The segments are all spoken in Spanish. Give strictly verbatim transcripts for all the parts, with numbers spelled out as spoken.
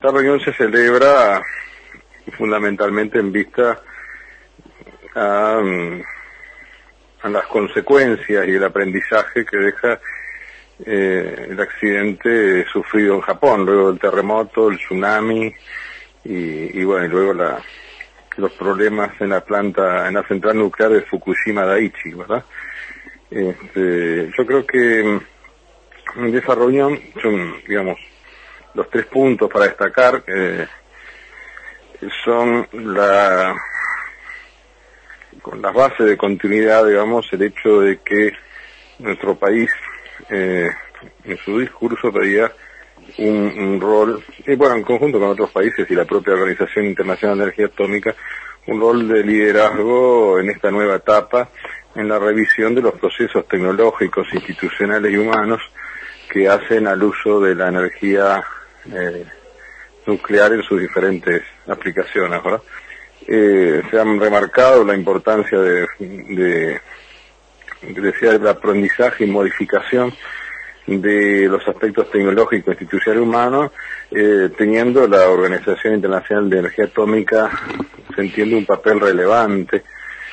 Esta reunión se celebra fundamentalmente en vista a, a las consecuencias y el aprendizaje que deja eh, el accidente sufrido en Japón, luego del terremoto, el tsunami y, y bueno, y luego la, los problemas en la planta, en la central nuclear de Fukushima Daiichi, ¿verdad? Este, yo creo que en esa reunión son, digamos, los tres puntos para destacar eh, son la con las bases de continuidad, digamos, el hecho de que nuestro país eh, en su discurso pedía un, un rol, y bueno, en conjunto con otros países y la propia Organización Internacional de Energía Atómica, un rol de liderazgo en esta nueva etapa en la revisión de los procesos tecnológicos, institucionales y humanos que hacen al uso de la energía eh, nuclear en sus diferentes aplicaciones, ¿verdad? Eh, se han remarcado la importancia de, de, de decía, del aprendizaje y modificación de los aspectos tecnológicos, institucionales y humanos, eh, teniendo la Organización Internacional de Energía Atómica, se entiende un papel relevante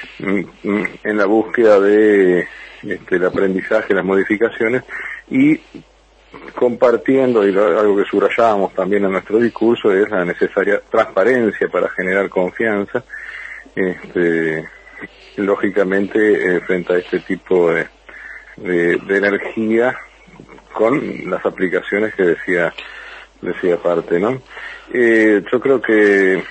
en la búsqueda de este, el aprendizaje, las modificaciones, y compartiendo, y lo, algo que subrayábamos también en nuestro discurso, es la necesaria transparencia para generar confianza, este, lógicamente eh, frente a este tipo de, de, de energía, con las aplicaciones que decía decía parte, ¿no? Eh, yo creo que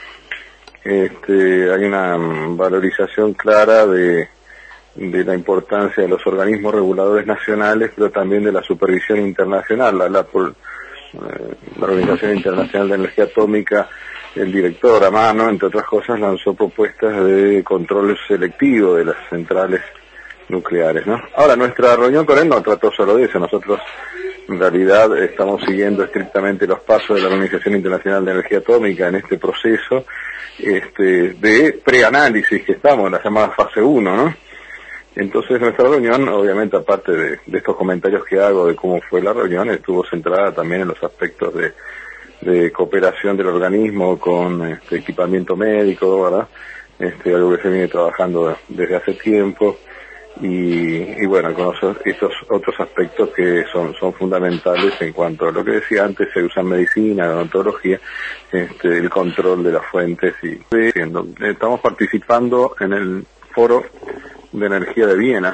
este, hay una valorización clara de de la importancia de los organismos reguladores nacionales, pero también de la supervisión internacional. La, la, por, eh, la Organización Internacional de Energía Atómica, el director a mano, entre otras cosas, lanzó propuestas de control selectivo de las centrales nucleares, ¿no? Ahora, nuestra reunión con él no trató solo de eso. Nosotros, en realidad, estamos siguiendo estrictamente los pasos de la Organización Internacional de Energía Atómica en este proceso este, de preanálisis que estamos, en la llamada fase uno, ¿no? Entonces nuestra reunión, obviamente, aparte de, de estos comentarios que hago de cómo fue la reunión, estuvo centrada también en los aspectos de, de cooperación del organismo con este, equipamiento médico, ¿verdad? Este, algo que se viene trabajando desde hace tiempo, y, y bueno, con estos otros aspectos que son, son fundamentales en cuanto a lo que decía antes, se usa en medicina, en odontología, este, el control de las fuentes. Y estamos participando en el foro de energía de Viena,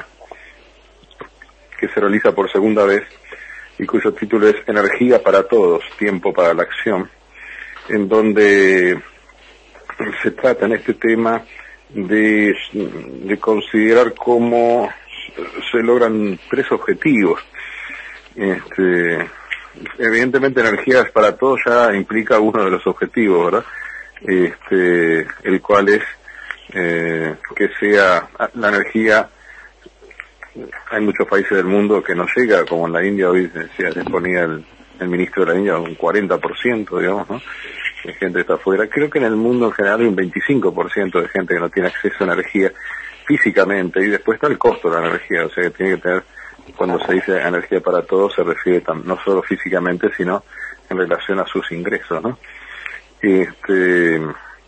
que se realiza por segunda vez y cuyo título es Energía para Todos, Tiempo para la Acción, en donde se trata en este tema de, de considerar cómo se logran tres objetivos. Este, evidentemente, energía para todos ya implica uno de los objetivos, ¿verdad? Este, el cual es Eh, que sea la energía. Hay muchos países del mundo que no llega, como en la India, hoy decía, se ponía el, el ministro de la India, un cuarenta por ciento, digamos, ¿no? De gente está afuera. Creo que en el mundo en general hay un veinticinco por ciento de gente que no tiene acceso a energía físicamente, y después está el costo de la energía, o sea que tiene que tener, cuando se dice energía para todos, se refiere tam, no solo físicamente, sino en relación a sus ingresos, ¿no? Este...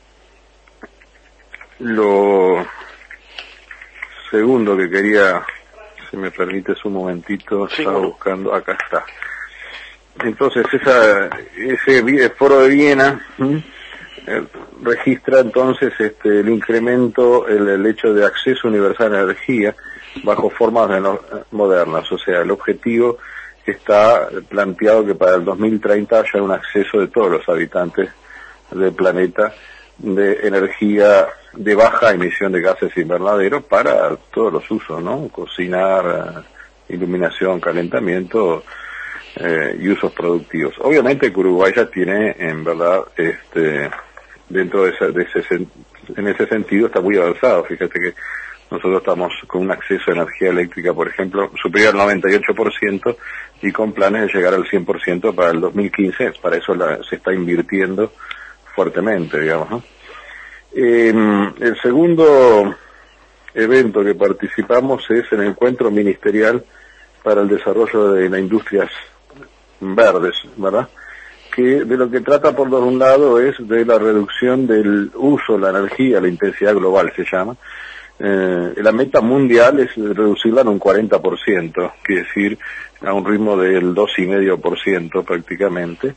Lo segundo que quería, si me permites un momentito, sí, estaba buscando, acá está. Entonces, esa, ese foro de Viena eh, registra entonces este, el incremento, el, el hecho de acceso universal a la energía bajo formas de no, modernas. O sea, el objetivo está planteado que para el dos mil treinta haya un acceso de todos los habitantes del planeta de energía de baja emisión de gases invernaderos para todos los usos, ¿no? Cocinar, iluminación, calentamiento eh, y usos productivos. Obviamente que Uruguay ya tiene, en verdad, este, dentro de ese, de ese, en ese sentido está muy avanzado. Fíjate que nosotros estamos con un acceso a energía eléctrica, por ejemplo, superior al noventa y ocho por ciento y con planes de llegar al cien por ciento para el dos mil quince. Para eso la, se está invirtiendo fuertemente, digamos, ¿no? Eh, el segundo evento que participamos es el encuentro ministerial para el desarrollo de las industrias verdes, ¿verdad? que de lo que trata por un lado es de la reducción del uso de la energía, la intensidad global se llama. Eh, la meta mundial es reducirla en un cuarenta por ciento, quiere decir a un ritmo del dos coma cinco por ciento prácticamente,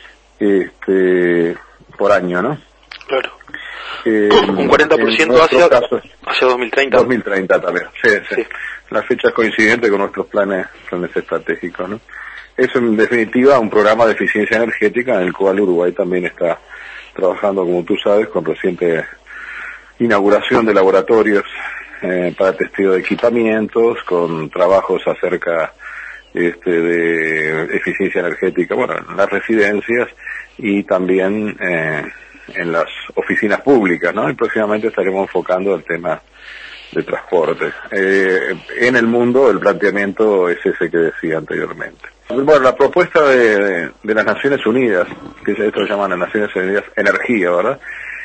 este, por año, ¿no? Claro. Eh, un cuarenta por ciento hacia, caso, hacia dos mil treinta. dos mil treinta también, sí, sí. sí. La fecha es coincidente con nuestros planes, planes estratégicos, ¿no? Es en definitiva un programa de eficiencia energética en el cual Uruguay también está trabajando, como tú sabes, con reciente inauguración de laboratorios eh, para testeo de equipamientos, con trabajos acerca este, de eficiencia energética, bueno, en las residencias y también eh, en las oficinas públicas, ¿no? Y próximamente estaremos enfocando el tema de transporte. Eh, en el mundo el planteamiento es ese que decía anteriormente. Bueno, la propuesta de, de las Naciones Unidas, que esto lo llaman las Naciones Unidas Energía, ¿verdad?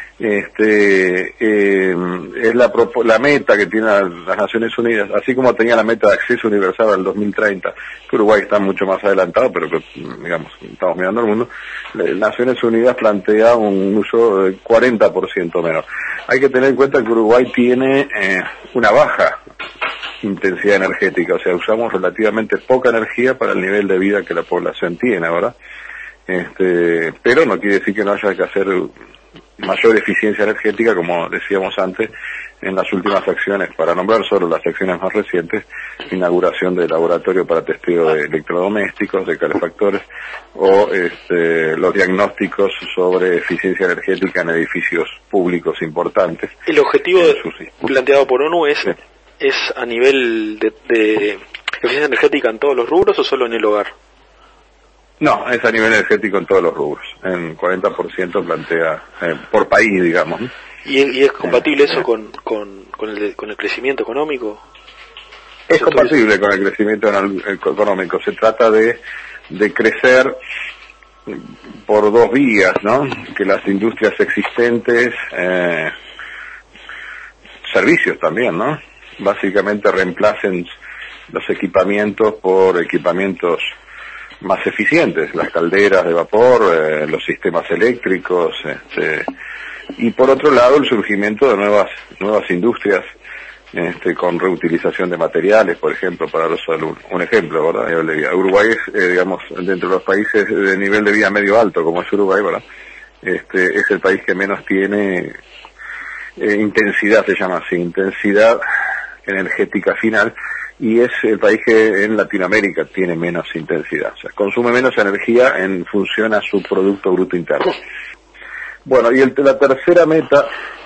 Este eh, es la, la meta que tiene las Naciones Unidas, así como tenía la meta de acceso universal al dos mil treinta, que Uruguay está mucho más adelantado, pero que, digamos, estamos mirando al mundo. Las Naciones Unidas plantea un uso de cuarenta por ciento menos. Hay que tener en cuenta que Uruguay tiene eh, una baja intensidad energética, o sea, usamos relativamente poca energía para el nivel de vida que la población tiene, ¿verdad? Este, pero no quiere decir que no haya que hacer mayor eficiencia energética, como decíamos antes, en las últimas acciones, para nombrar solo las acciones más recientes, inauguración de laboratorio para testeo de electrodomésticos, de calefactores, o este, los diagnósticos sobre eficiencia energética en edificios públicos importantes. El objetivo de, planteado por ONU es, sí. es a nivel de, de eficiencia energética en todos los rubros o solo en el hogar. No, es a nivel energético en todos los rubros. En cuarenta por ciento plantea eh, por país, digamos. ¿Y, y es compatible eh, eso eh. con, con, con, el, con el crecimiento económico? Es compatible con el crecimiento económico. Se trata de, de crecer por dos vías, ¿no? Que las industrias existentes, eh, servicios también, ¿no? Básicamente reemplacen los equipamientos por equipamientos más eficientes, las calderas de vapor, eh, los sistemas eléctricos, este, y por otro lado el surgimiento de nuevas nuevas industrias este, con reutilización de materiales, por ejemplo, para los un, un ejemplo, ¿verdad? Uruguay es, eh, digamos, dentro de los países de nivel de vida medio alto, como es Uruguay, ¿verdad? Este, es el país que menos tiene eh, intensidad, se llama así, intensidad energética final, y es el país que en Latinoamérica tiene menos intensidad, o sea, consume menos energía en función a su Producto Bruto Interno. Bueno, y el, la tercera meta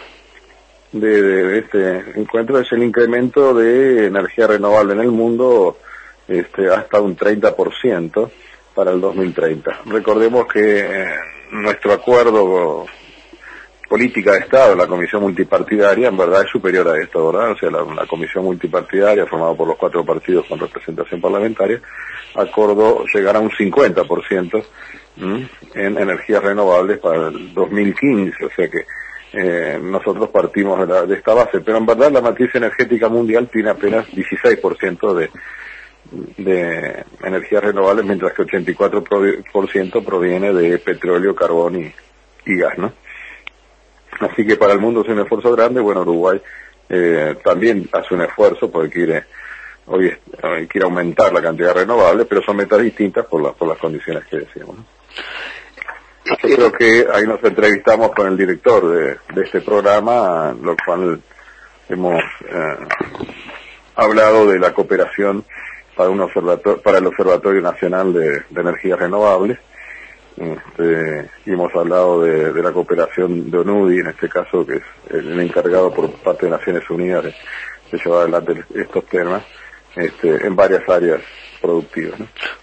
de, de este encuentro es el incremento de energía renovable en el mundo este, hasta un treinta por ciento para el dos mil treinta. Recordemos que eh, nuestro acuerdo política de Estado, la comisión multipartidaria, en verdad es superior a esto, ¿verdad? O sea, la, la comisión multipartidaria, formada por los cuatro partidos con representación parlamentaria, acordó llegar a un cincuenta por ciento ¿m? en energías renovables para el dos mil quince, o sea que eh, nosotros partimos de, la, de esta base, pero en verdad la matriz energética mundial tiene apenas dieciséis por ciento de, de energías renovables, mientras que ochenta y cuatro por ciento proviene de petróleo, carbón y, y gas, ¿no? Así que para el mundo es un esfuerzo grande. Bueno, Uruguay eh, también hace un esfuerzo porque quiere, hoy, hoy quiere aumentar la cantidad de renovables, pero son metas distintas por, la, por las condiciones que decíamos, ¿no? Yo creo que ahí nos entrevistamos con el director de, de este programa, lo cual hemos eh, hablado de la cooperación para, un observatorio, para el Observatorio Nacional de, de Energías Renovables. Este, y hemos hablado de, de la cooperación de ONUDI, en este caso, que es el encargado por parte de Naciones Unidas de, de llevar adelante estos temas este, en varias áreas productivas, ¿no?